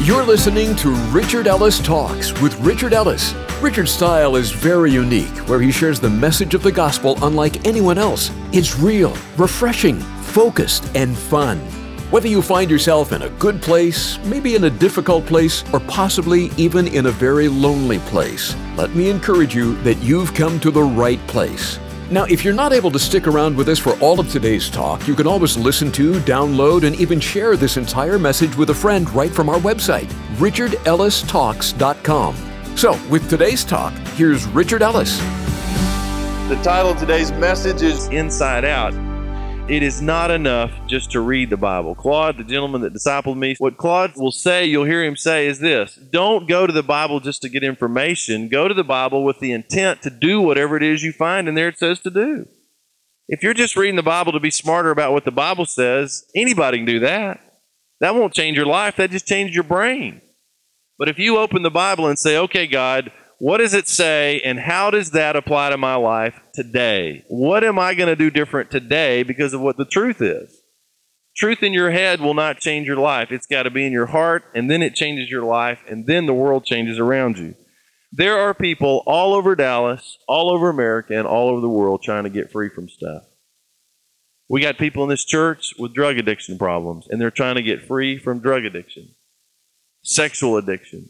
You're listening to Richard Ellis Talks with Richard Ellis. Richard's style is very unique, where he shares the message of the gospel unlike anyone else. It's real, refreshing, focused, and fun. Whether you find yourself in a good place, maybe in a difficult place, or possibly even in a very lonely place, let me encourage you that you've come to the right place. Now, if you're not able to stick around with us for all of today's talk, you can always listen to, download, and even share this entire message with a friend right from our website, richardellistalks.com. So, with today's talk, here's Richard Ellis. The title of today's message is Inside Out. It is not enough just to read the Bible. Claude, the gentleman that discipled me, what Claude will say, you'll hear him say, is this: don't go to the Bible just to get information. Go to the Bible with the intent to do whatever it is you find in there it says to do. If you're just reading the Bible to be smarter about what the Bible says, anybody can do that. That won't change your life. That just changes your brain. But if you open the Bible and say, okay, God, what does it say, and how does that apply to my life today? What am I going to do different today because of what the truth is? Truth in your head will not change your life. It's got to be in your heart, and then it changes your life, and then the world changes around you. There are people all over Dallas, all over America, and all over the world trying to get free from stuff. We got people in this church with drug addiction problems, and they're trying to get free from drug addiction, sexual addiction,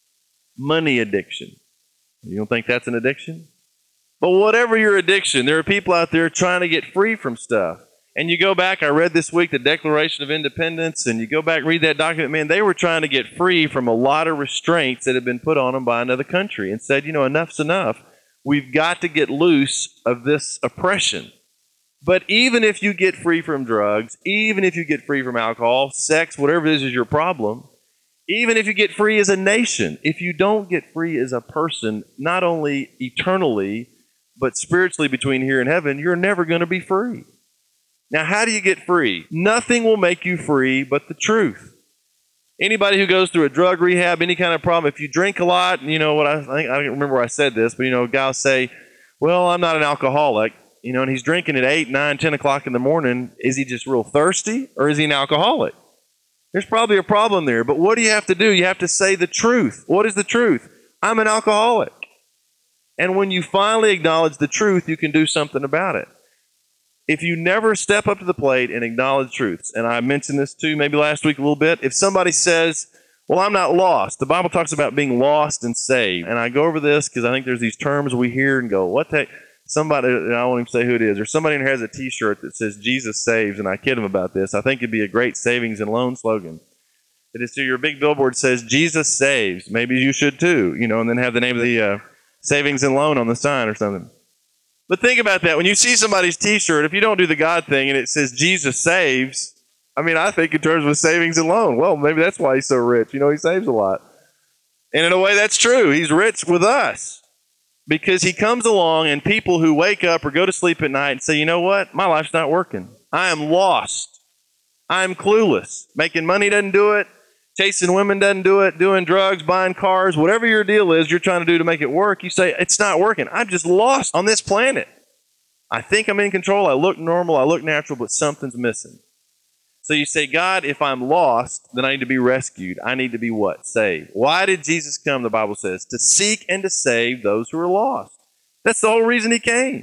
money addiction. You don't think that's an addiction? But whatever your addiction, there are people out there trying to get free from stuff. And you go back, I read this week the Declaration of Independence, and you go back and read that document, man, they were trying to get free from a lot of restraints that had been put on them by another country, and said, enough's enough. We've got to get loose of this oppression. But even if you get free from drugs, even if you get free from alcohol, sex, whatever it is your problem, even if you get free as a nation, if you don't get free as a person, not only eternally, but spiritually between here and heaven, you're never going to be free. Now, how do you get free? Nothing will make you free but the truth. Anybody who goes through a drug rehab, any kind of problem, if you drink a lot, I don't remember where I said this, but guys say, well, I'm not an alcoholic, and he's drinking at 8, 9, 10 o'clock in the morning. Is he just real thirsty, or is he an alcoholic? There's probably a problem there, but what do you have to do? You have to say the truth. What is the truth? I'm an alcoholic. And when you finally acknowledge the truth, you can do something about it. If you never step up to the plate and acknowledge truths, and I mentioned this too maybe last week a little bit, if somebody says, well, I'm not lost. The Bible talks about being lost and saved. And I go over this because I think there's these terms we hear and go, what the heck? Somebody, and I won't even say who it is, or somebody in here has a t-shirt that says Jesus saves, and I kid them about this. I think it'd be a great savings and loan slogan. It is, so your big billboard says Jesus saves. Maybe you should too, and then have the name of the savings and loan on the sign or something. But think about that. When you see somebody's t-shirt, if you don't do the God thing and it says Jesus saves, I think in terms of savings and loan. Well, maybe that's why he's so rich. He saves a lot. And in a way, that's true. He's rich with us. Because he comes along, and people who wake up or go to sleep at night and say, you know what? My life's not working. I am lost. I am clueless. Making money doesn't do it. Chasing women doesn't do it. Doing drugs, buying cars, whatever your deal is you're trying to do to make it work, you say, it's not working. I'm just lost on this planet. I think I'm in control. I look normal. I look natural, but something's missing. So you say, God, if I'm lost, then I need to be rescued. I need to be what? Saved. Why did Jesus come, the Bible says? To seek and to save those who are lost. That's the whole reason he came.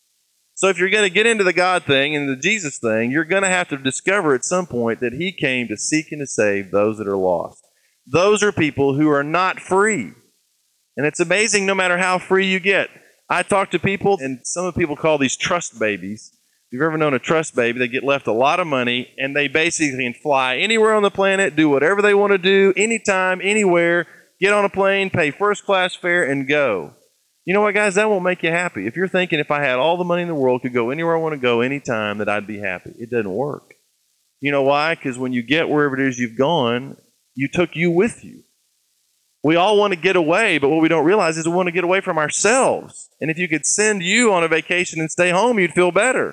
So if you're going to get into the God thing and the Jesus thing, you're going to have to discover at some point that he came to seek and to save those that are lost. Those are people who are not free. And it's amazing no matter how free you get. I talk to people, and some people call these trust babies. If you've ever known a trust baby, they get left a lot of money, and they basically can fly anywhere on the planet, do whatever they want to do, anytime, anywhere, get on a plane, pay first-class fare, and go. You know what, guys? That won't make you happy. If you're thinking if I had all the money in the world, could go anywhere I want to go anytime, that I'd be happy. It doesn't work. You know why? Because when you get wherever it is you've gone, you took you with you. We all want to get away, but what we don't realize is we want to get away from ourselves. And if you could send you on a vacation and stay home, you'd feel better.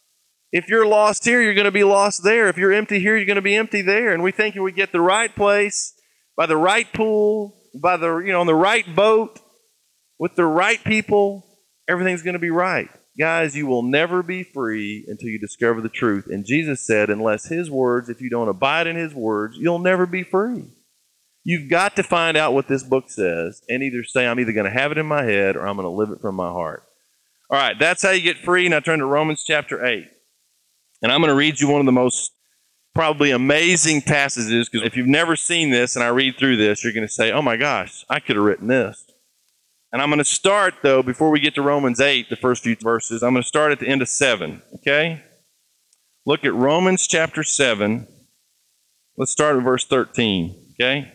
If you're lost here, you're going to be lost there. If you're empty here, you're going to be empty there. And we think if we get the right place, by the right pool, by the on the right boat, with the right people, everything's going to be right. Guys, you will never be free until you discover the truth. And Jesus said, unless his words, if you don't abide in his words, you'll never be free. You've got to find out what this book says and either say, I'm either going to have it in my head or I'm going to live it from my heart. All right, that's how you get free. Now turn to Romans chapter 8. And I'm going to read you one of the most probably amazing passages, because if you've never seen this and I read through this, you're going to say, oh my gosh, I could have written this. And I'm going to start, though, before we get to Romans 8, the first few verses, I'm going to start at the end of 7, okay? Look at Romans chapter 7. Let's start at verse 13, okay?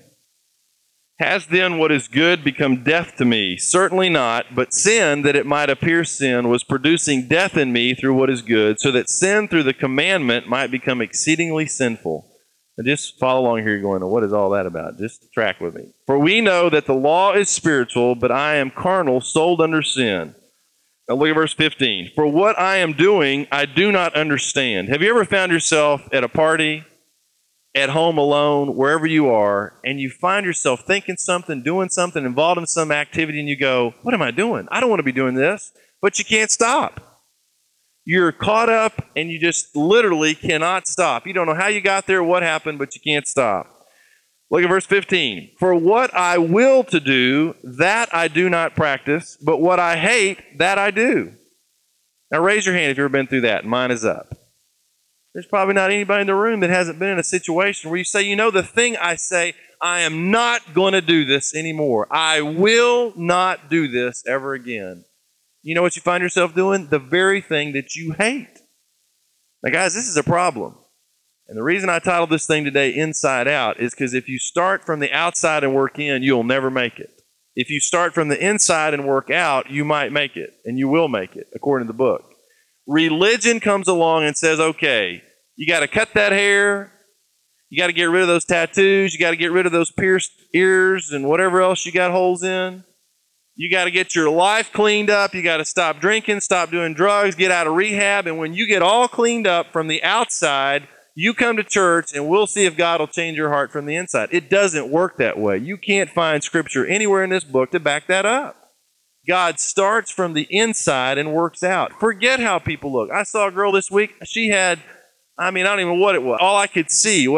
Has then what is good become death to me? Certainly not, but sin, that it might appear sin, was producing death in me through what is good, so that sin through the commandment might become exceedingly sinful. Now just follow along here, going, what is all that about? Just track with me. For we know that the law is spiritual, but I am carnal, sold under sin. Now look at verse 15. For what I am doing, I do not understand. Have you ever found yourself at a party, at home alone, wherever you are, and you find yourself thinking something, doing something, involved in some activity, and you go, what am I doing? I don't want to be doing this, but you can't stop. You're caught up, and you just literally cannot stop. You don't know how you got there, what happened, but you can't stop. Look at verse 15. For what I will to do, that I do not practice, but what I hate, that I do. Now raise your hand if you've ever been through that. Mine is up. There's probably not anybody in the room that hasn't been in a situation where you say, you know, the thing I say, I am not going to do this anymore. I will not do this ever again. You know what you find yourself doing? The very thing that you hate. Now, guys, this is a problem. And the reason I titled this thing today, Inside Out, is because if you start from the outside and work in, you'll never make it. If you start from the inside and work out, you might make it, and you will make it, according to the book. Religion comes along and says, okay, you got to cut that hair. You got to get rid of those tattoos. You got to get rid of those pierced ears and whatever else you got holes in. You got to get your life cleaned up. You got to stop drinking, stop doing drugs, get out of rehab. And when you get all cleaned up from the outside, you come to church and we'll see if God will change your heart from the inside. It doesn't work that way. You can't find scripture anywhere in this book to back that up. God starts from the inside and works out. Forget how people look. I saw a girl this week. She had, I don't even know what it was. All I could see,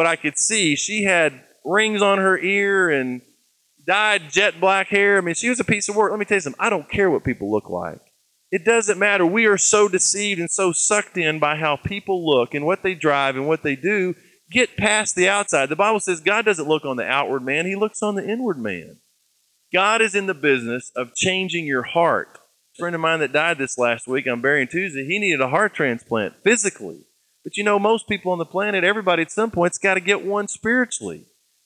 she had rings on her ear and dyed jet black hair. She was a piece of work. Let me tell you something. I don't care what people look like. It doesn't matter. We are so deceived and so sucked in by how people look and what they drive and what they do. Get past the outside. The Bible says God doesn't look on the outward man. He looks on the inward man. God is in the business of changing your heart. A friend of mine that died this last week on Burying Tuesday, he needed a heart transplant physically. But you know, most people on the planet, everybody at some point, has got to get one spiritually.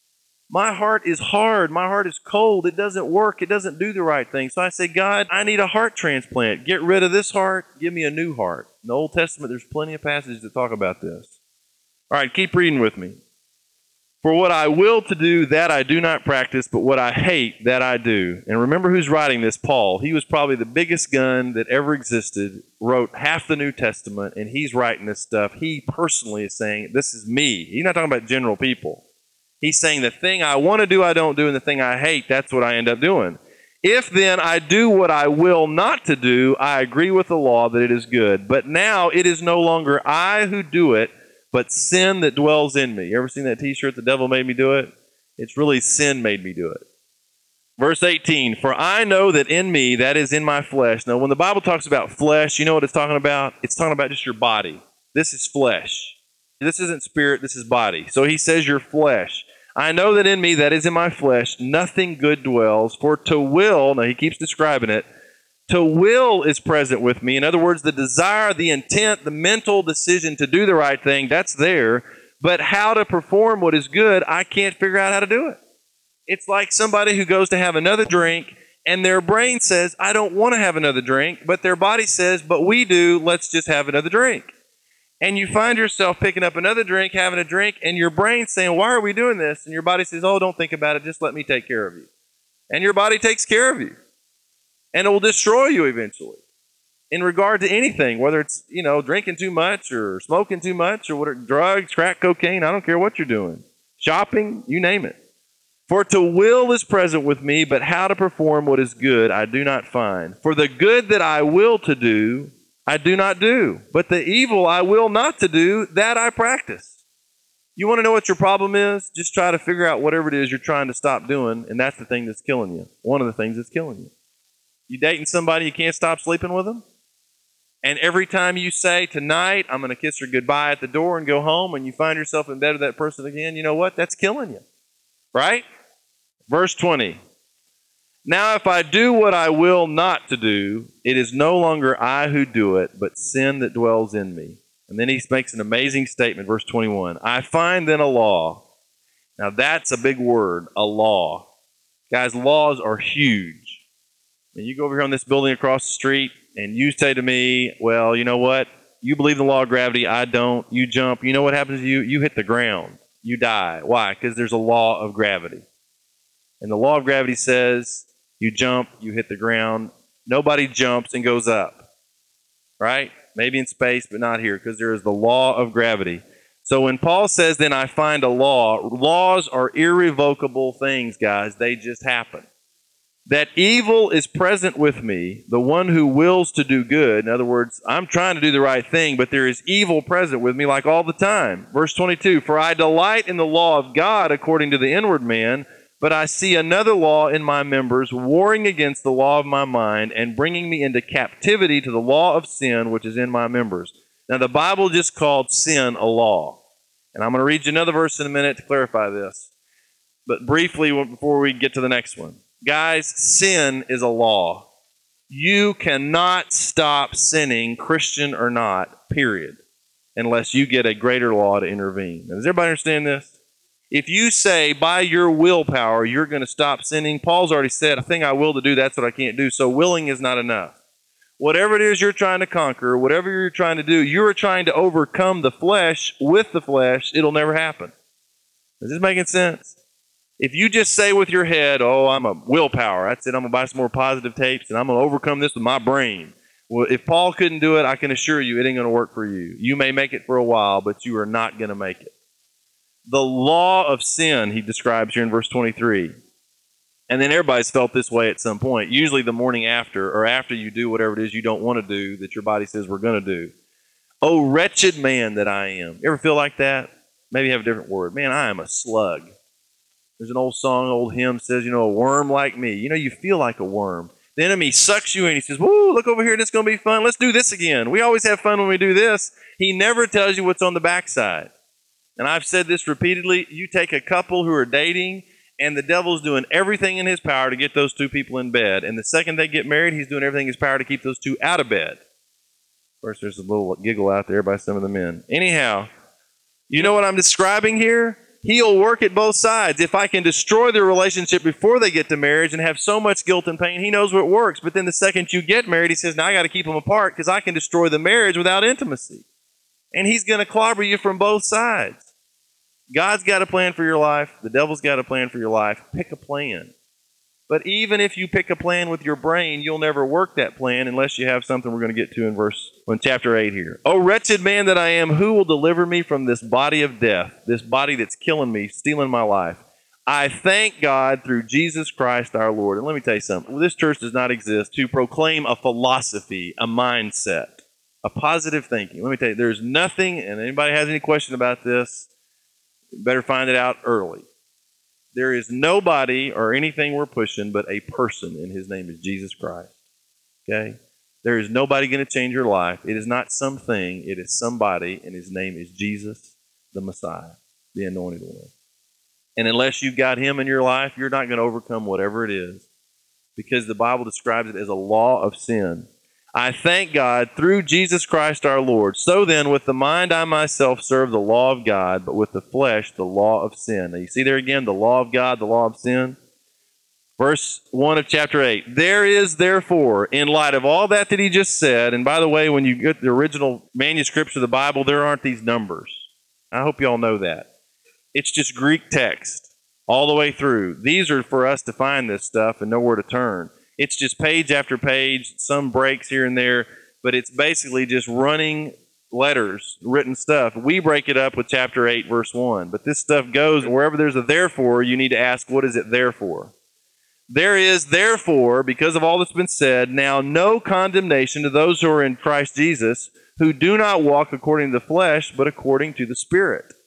My heart is hard. My heart is cold. It doesn't work. It doesn't do the right thing. So I say, God, I need a heart transplant. Get rid of this heart. Give me a new heart. In the Old Testament, there's plenty of passages that talk about this. All right, keep reading with me. For what I will to do, that I do not practice, but what I hate, that I do. And remember who's writing this, Paul. He was probably the biggest gun that ever existed, wrote half the New Testament, and he's writing this stuff. He personally is saying, this is me. He's not talking about general people. He's saying the thing I want to do, I don't do, and the thing I hate, that's what I end up doing. If then I do what I will not to do, I agree with the law that it is good. But now it is no longer I who do it, but sin that dwells in me. You ever seen that t-shirt, The Devil Made Me Do It? It's really sin made me do it. Verse 18, for I know that in me, that is in my flesh. Now, when the Bible talks about flesh, you know what it's talking about? It's talking about just your body. This is flesh. This isn't spirit, this is body. So he says your flesh. I know that in me, that is in my flesh, nothing good dwells. For to will, now he keeps describing it, to will is present with me. In other words, the desire, the intent, the mental decision to do the right thing, that's there. But how to perform what is good, I can't figure out how to do it. It's like somebody who goes to have another drink and their brain says, I don't want to have another drink. But their body says, but we do, let's just have another drink. And you find yourself picking up another drink, having a drink, and your brain's saying, why are we doing this? And your body says, oh, don't think about it, just let me take care of you. And your body takes care of you. And it will destroy you eventually in regard to anything, whether it's, drinking too much or smoking too much or whatever, drugs, crack cocaine, I don't care what you're doing. Shopping, you name it. For to will is present with me, but how to perform what is good I do not find. For the good that I will to do, I do not do. But the evil I will not to do, that I practice. You want to know what your problem is? Just try to figure out whatever it is you're trying to stop doing, and that's the thing that's killing you. One of the things that's killing you. You dating somebody, you can't stop sleeping with them? And every time you say, tonight, I'm going to kiss her goodbye at the door and go home, and you find yourself in bed with that person again, you know what? That's killing you. Right? Verse 20. Now if I do what I will not to do, it is no longer I who do it, but sin that dwells in me. And then he makes an amazing statement, verse 21. I find then a law. Now that's a big word, a law. Guys, laws are huge. And you go over here on this building across the street, and you say to me, well, you know what? You believe in the law of gravity. I don't. You jump. You know what happens to you? You hit the ground. You die. Why? Because there's a law of gravity. And the law of gravity says you jump, you hit the ground. Nobody jumps and goes up. Right? Maybe in space, but not here, because there is the law of gravity. So when Paul says, then I find a law, laws are irrevocable things, guys. They just happen. That evil is present with me, the one who wills to do good. In other words, I'm trying to do the right thing, but there is evil present with me like all the time. Verse 22, for I delight in the law of God according to the inward man, but I see another law in my members, warring against the law of my mind and bringing me into captivity to the law of sin which is in my members. Now the Bible just called sin a law. And I'm going to read you another verse in a minute to clarify this. But briefly, before we get to the next one. Guys, sin is a law. You cannot stop sinning, Christian or not, period, unless you get a greater law to intervene. Now, does everybody understand this? If you say by your willpower you're going to stop sinning, Paul's already said, a thing I will to do, that's what I can't do. So willing is not enough. Whatever it is you're trying to conquer, whatever you're trying to do, you're trying to overcome the flesh with the flesh, it'll never happen. Is this making sense? If you just say with your head, oh, I'm a willpower, that's it, I'm going to buy some more positive tapes and I'm going to overcome this with my brain. Well, if Paul couldn't do it, I can assure you it ain't going to work for you. You may make it for a while, but you are not going to make it. The law of sin, he describes here in verse 23. And then everybody's felt this way at some point, usually the morning after or after you do whatever it is you don't want to do that your body says we're going to do. Oh, wretched man that I am. You ever feel like that? Maybe have a different word. Man, I am a slug. There's an old song, old hymn says, a worm like me. You feel like a worm. The enemy sucks you in. He says, woo, look over here. This is going to be fun. Let's do this again. We always have fun when we do this. He never tells you what's on the backside. And I've said this repeatedly. You take a couple who are dating, and the devil's doing everything in his power to get those two people in bed. And the second they get married, he's doing everything in his power to keep those two out of bed. Of course, there's a little giggle out there by some of the men. Anyhow, you know what I'm describing here? He'll work at both sides. If I can destroy their relationship before they get to marriage and have so much guilt and pain, he knows what works. But then the second you get married, he says, now I got to keep them apart because I can destroy the marriage without intimacy. And he's going to clobber you from both sides. God's got a plan for your life. The devil's got a plan for your life. Pick a plan. But even if you pick a plan with your brain, you'll never work that plan unless you have something we're going to get to in chapter 8 here. Oh, wretched man that I am, who will deliver me from this body of death, this body that's killing me, stealing my life? I thank God through Jesus Christ our Lord. And let me tell you something. This church does not exist to proclaim a philosophy, a mindset, a positive thinking. Let me tell you, there's nothing, and anybody has any question about this, you better find it out early. There is nobody or anything we're pushing but a person, and his name is Jesus Christ. Okay? There is nobody going to change your life. It is not something, it is somebody, and his name is Jesus, the Messiah, the Anointed One. And unless you've got him in your life, you're not going to overcome whatever it is, because the Bible describes it as a law of sin. I thank God through Jesus Christ our Lord. So then, with the mind I myself serve the law of God, but with the flesh the law of sin. Now you see there again, the law of God, the law of sin. Verse 1 of chapter 8. There is therefore, in light of all that he just said, and by the way, when you get the original manuscripts of the Bible, there aren't these numbers. I hope you all know that. It's just Greek text all the way through. These are for us to find this stuff and know where to turn. It's just page after page, some breaks here and there, but it's basically just running letters, written stuff. We break it up with chapter 8, verse 1. But this stuff goes, wherever there's a therefore, you need to ask, what is it there for? There is, therefore, because of all that's been said, now no condemnation to those who are in Christ Jesus, who do not walk according to the flesh, but according to the Spirit.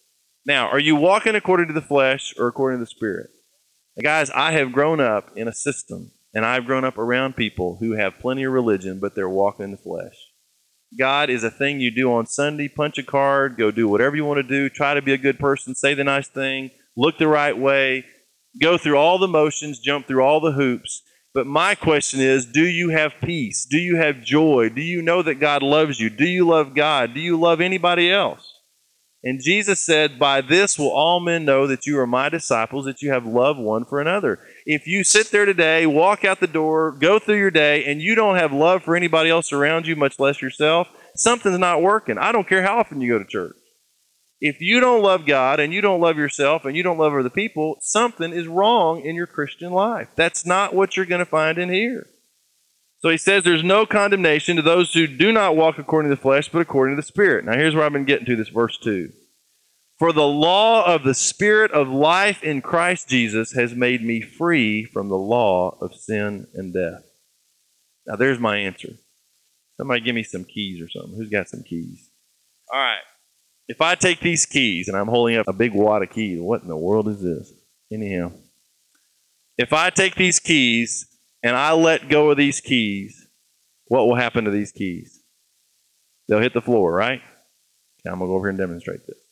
Now, are you walking according to the flesh or according to the Spirit? Now, guys, I have grown up in a system, and I've grown up around people who have plenty of religion, but they're walking in the flesh. God is a thing you do on Sunday, punch a card, go do whatever you want to do, try to be a good person, say the nice thing, look the right way, go through all the motions, jump through all the hoops. But my question is, do you have peace? Do you have joy? Do you know that God loves you? Do you love God? Do you love anybody else? And Jesus said, by this will all men know that you are my disciples, that you have love one for another. If you sit there today, walk out the door, go through your day, and you don't have love for anybody else around you, much less yourself, something's not working. I don't care how often you go to church. If you don't love God and you don't love yourself and you don't love other people, something is wrong in your Christian life. That's not what you're going to find in here. So he says there's no condemnation to those who do not walk according to the flesh, but according to the Spirit. Now here's where I've been getting to this verse 2. For the law of the Spirit of life in Christ Jesus has made me free from the law of sin and death. Now there's my answer. Somebody give me some keys or something. Who's got some keys? All right. If I take these keys, and I'm holding up a big wad of keys, what in the world is this? Anyhow, if I take these keys and I let go of these keys, what will happen to these keys? They'll hit the floor, right? Okay, I'm going to go over here and demonstrate this.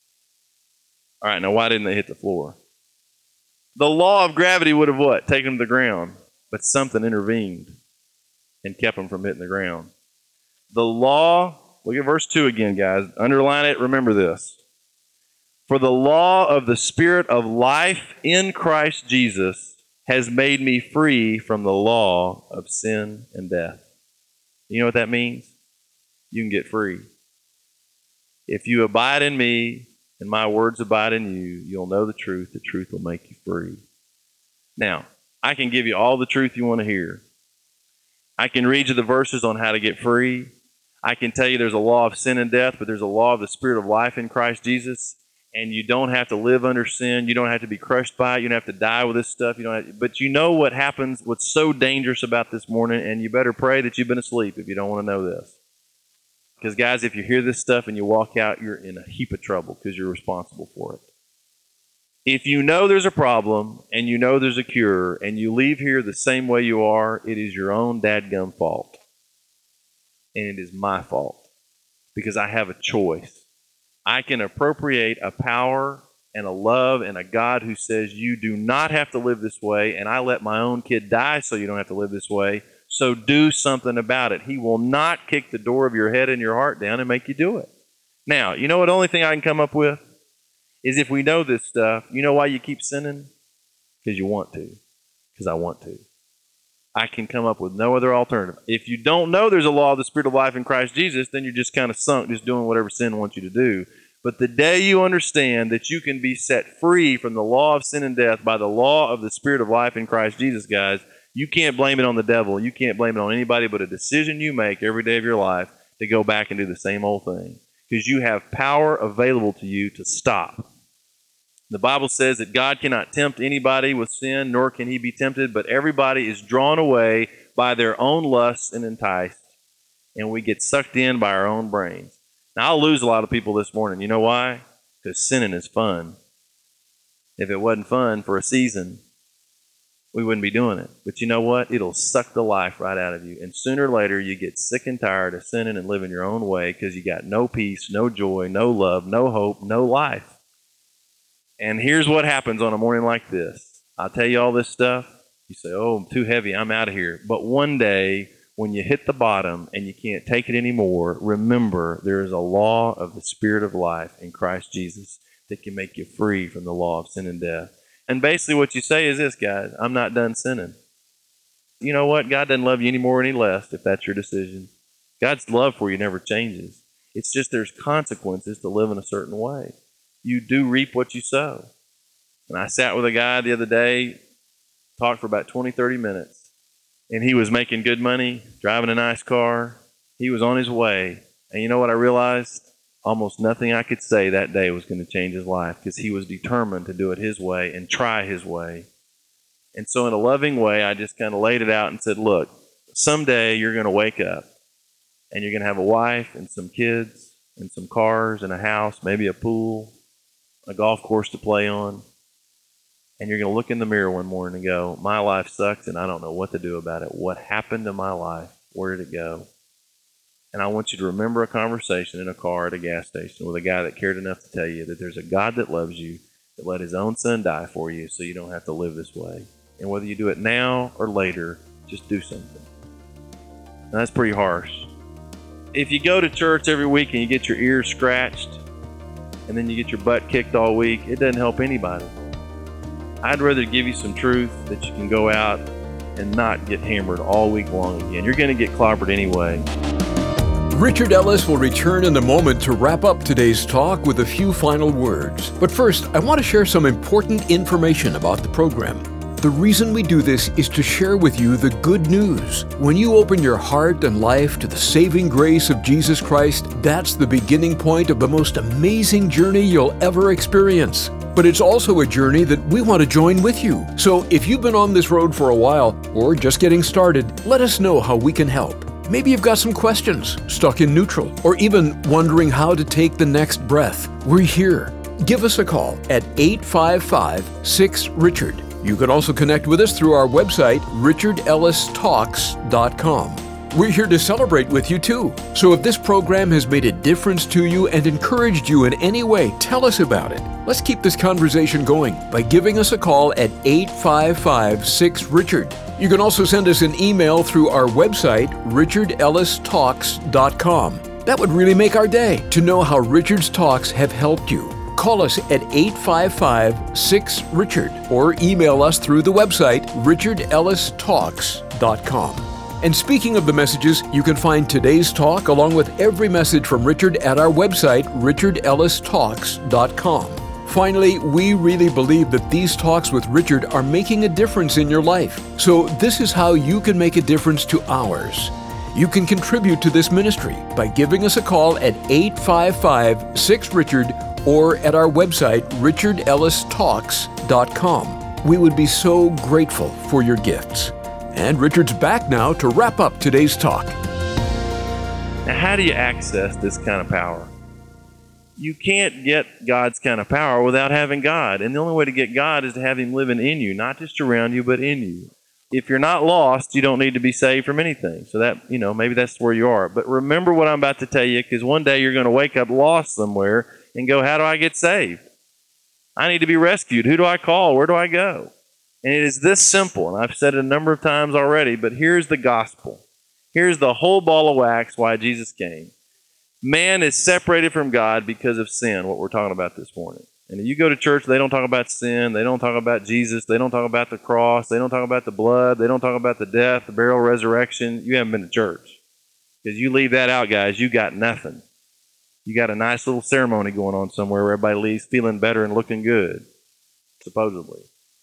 All right, now why didn't they hit the floor? The law of gravity would have what? Taken them to the ground, but something intervened and kept them from hitting the ground. The law... Look at verse 2 again, guys. Underline it. Remember this. For the law of the Spirit of life in Christ Jesus has made me free from the law of sin and death. You know what that means? You can get free. If you abide in me and my words abide in you, you'll know the truth. The truth will make you free. Now, I can give you all the truth you want to hear. I can read you the verses on how to get free. I can tell you there's a law of sin and death, but there's a law of the Spirit of life in Christ Jesus, and you don't have to live under sin. You don't have to be crushed by it. You don't have to die with this stuff. But you know what happens, what's so dangerous about this morning, and you better pray that you've been asleep if you don't want to know this. Because, guys, if you hear this stuff and you walk out, you're in a heap of trouble because you're responsible for it. If you know there's a problem and you know there's a cure and you leave here the same way you are, it is your own dadgum fault. And it is my fault because I have a choice. I can appropriate a power and a love and a God who says you do not have to live this way, and I let my own kid die so you don't have to live this way, so do something about it. He will not kick the door of your head and your heart down and make you do it. Now, you know what? The only thing I can come up with is if we know this stuff, you know why you keep sinning? Because you want to. Because I want to. I can come up with no other alternative. If you don't know there's a law of the Spirit of life in Christ Jesus, then you're just kind of sunk, just doing whatever sin wants you to do. But the day you understand that you can be set free from the law of sin and death by the law of the Spirit of life in Christ Jesus, guys, you can't blame it on the devil. You can't blame it on anybody but a decision you make every day of your life to go back and do the same old thing. Because you have power available to you to stop. The Bible says that God cannot tempt anybody with sin, nor can he be tempted, but everybody is drawn away by their own lusts and enticed, and we get sucked in by our own brains. Now, I'll lose a lot of people this morning. You know why? Because sinning is fun. If it wasn't fun for a season, we wouldn't be doing it. But you know what? It'll suck the life right out of you, and sooner or later, you get sick and tired of sinning and living your own way because you got no peace, no joy, no love, no hope, no life. And here's what happens on a morning like this. I'll tell you all this stuff. You say, oh, I'm too heavy. I'm out of here. But one day, when you hit the bottom and you can't take it anymore, remember there is a law of the Spirit of life in Christ Jesus that can make you free from the law of sin and death. And basically what you say is this, guys, I'm not done sinning. You know what? God doesn't love you any more or any less if that's your decision. God's love for you never changes. It's just there's consequences to live in a certain way. You do reap what you sow. And I sat with a guy the other day, talked for about 20, 30 minutes, and he was making good money, driving a nice car. He was on his way. And you know what I realized? Almost nothing I could say that day was going to change his life because he was determined to do it his way and try his way. And so in a loving way, I just kind of laid it out and said, look, someday you're going to wake up and you're going to have a wife and some kids and some cars and a house, maybe a pool, a golf course to play on, and you're going to look in the mirror one morning and go, my life sucks and I don't know what to do about it. What happened to my life? Where did it go? And I want you to remember a conversation in a car at a gas station with a guy that cared enough to tell you that there's a God that loves you, that let his own son die for you so you don't have to live this way. And whether you do it now or later, just do something. Now, that's pretty harsh. If you go to church every week and you get your ears scratched and then you get your butt kicked all week, it doesn't help anybody. I'd rather give you some truth that you can go out and not get hammered all week long again. You're going to get clobbered anyway. Richard Ellis will return in a moment to wrap up today's talk with a few final words. But first, I want to share some important information about the program. The reason we do this is to share with you the good news. When you open your heart and life to the saving grace of Jesus Christ, that's the beginning point of the most amazing journey you'll ever experience. But it's also a journey that we want to join with you. So if you've been on this road for a while or just getting started, let us know how we can help. Maybe you've got some questions, stuck in neutral, or even wondering how to take the next breath. We're here. Give us a call at 855-6-RICHARD. You can also connect with us through our website, richardellistalks.com. We're here to celebrate with you too. So if this program has made a difference to you and encouraged you in any way, tell us about it. Let's keep this conversation going by giving us a call at 855-6-RICHARD. You can also send us an email through our website, richardellistalks.com. That would really make our day to know how Richard's Talks have helped you. Call us at 855-6-RICHARD or email us through the website, richardellistalks.com. And speaking of the messages, you can find today's talk along with every message from Richard at our website, richardellistalks.com. Finally, we really believe that these talks with Richard are making a difference in your life. So this is how you can make a difference to ours. You can contribute to this ministry by giving us a call at 855-6-RICHARD or at our website, richardellistalks.com. We would be so grateful for your gifts. And Richard's back now to wrap up today's talk. Now, how do you access this kind of power? You can't get God's kind of power without having God. And the only way to get God is to have Him living in you, not just around you, but in you. If you're not lost, you don't need to be saved from anything. So that, maybe that's where you are. But remember what I'm about to tell you, because one day you're going to wake up lost somewhere and go, how do I get saved? I need to be rescued. Who do I call? Where do I go? And it is this simple, and I've said it a number of times already, but here's the gospel. Here's the whole ball of wax why Jesus came. Man is separated from God because of sin, what we're talking about this morning. And if you go to church, they don't talk about sin, they don't talk about Jesus, they don't talk about the cross, they don't talk about the blood, they don't talk about the death, the burial, resurrection. You haven't been to church. Because you leave that out, guys, you got nothing. You got a nice little ceremony going on somewhere where everybody leaves feeling better and looking good, supposedly.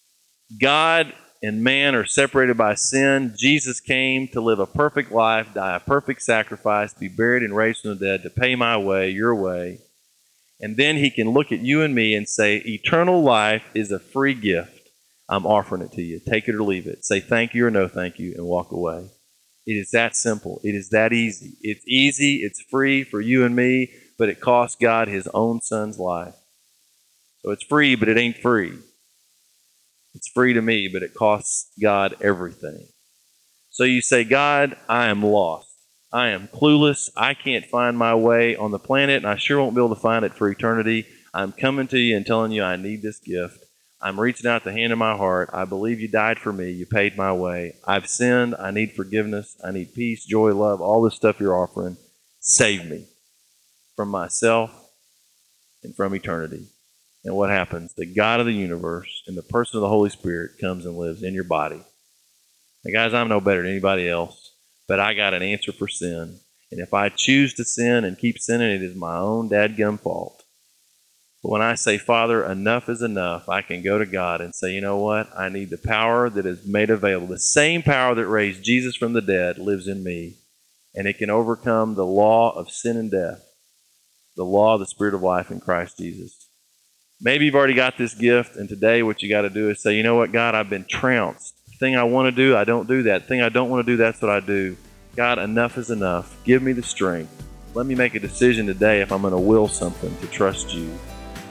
God and man are separated by sin. Jesus came to live a perfect life, die a perfect sacrifice, be buried and raised from the dead to pay my way, your way. And then He can look at you and me and say, eternal life is a free gift. I'm offering it to you. Take it or leave it. Say thank you or no thank you and walk away. It is that simple. It is that easy. It's easy. It's free for you and me, but it cost God His own Son's life. So it's free, but it ain't free. It's free to me, but it costs God everything. So you say, God, I am lost. I am clueless. I can't find my way on the planet, and I sure won't be able to find it for eternity. I'm coming to you and telling you I need this gift. I'm reaching out the hand of my heart. I believe you died for me. You paid my way. I've sinned. I need forgiveness. I need peace, joy, love, all this stuff you're offering. Save me from myself and from eternity. And what happens? The God of the universe, in the person of the Holy Spirit, comes and lives in your body. Now, guys, I'm no better than anybody else, but I got an answer for sin. And if I choose to sin and keep sinning, it is my own dadgum fault. But when I say, Father, enough is enough, I can go to God and say, you know what? I need the power that is made available. The same power that raised Jesus from the dead lives in me, and it can overcome the law of sin and death, the law of the Spirit of life in Christ Jesus. Maybe you've already got this gift, and today what you got to do is say, you know what, God, I've been trounced. The thing I want to do, I don't do that. The thing I don't want to do, that's what I do. God, enough is enough. Give me the strength. Let me make a decision today if I'm going to will something to trust you.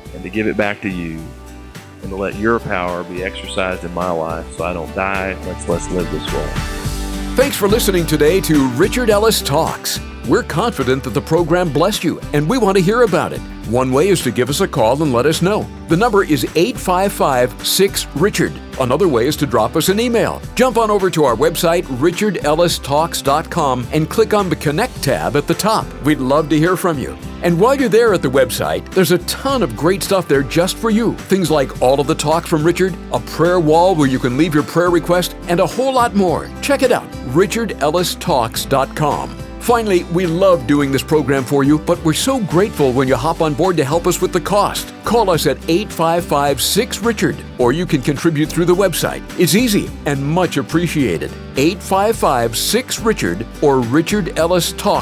and to give it back to you, and to let your power be exercised in my life so I don't die. Let's live this way. Thanks for listening today to Richard Ellis Talks. We're confident that the program blessed you, and we want to hear about it. One way is to give us a call and let us know. The number is 855-6-RICHARD. Another way is to drop us an email. Jump on over to our website, richardellistalks.com, and click on the Connect tab at the top. We'd love to hear from you. And while you're there at the website, there's a ton of great stuff there just for you. Things like all of the talks from Richard, a prayer wall where you can leave your prayer request, and a whole lot more. Check it out, richardellistalks.com. Finally, we love doing this program for you, but we're so grateful when you hop on board to help us with the cost. Call us at 855-6-RICHARD, or you can contribute through the website. It's easy and much appreciated. 855-6-RICHARD or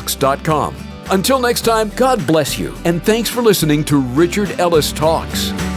richardellistalks.com. Until next time, God bless you, and thanks for listening to Richard Ellis Talks.